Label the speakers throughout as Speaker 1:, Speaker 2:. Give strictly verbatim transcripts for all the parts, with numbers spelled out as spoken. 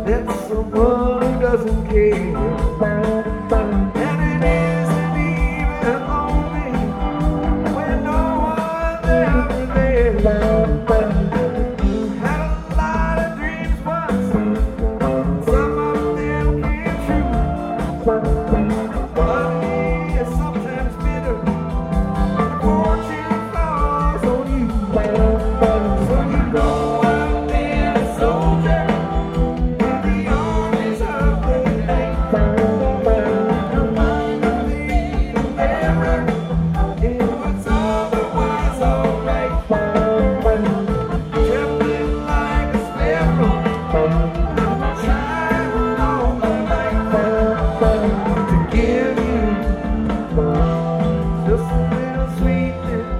Speaker 1: That's someone who doesn't care. And it isn't even lonely when no one's ever there. Had a lot of dreams once, some of them came true. But it is sometimes bitter when fortune falls on you. So you know I've been a soldier in the armies of the night. No longer leaving ever in what's otherwise alright. Trembling like a sparrow, I'm trying all my life to give you just a little sweetness,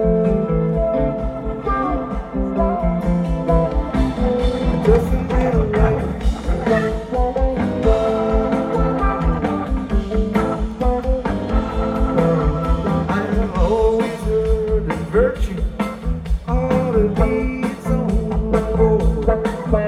Speaker 1: just a little life. I've always heard that virtue ought to be its own reward.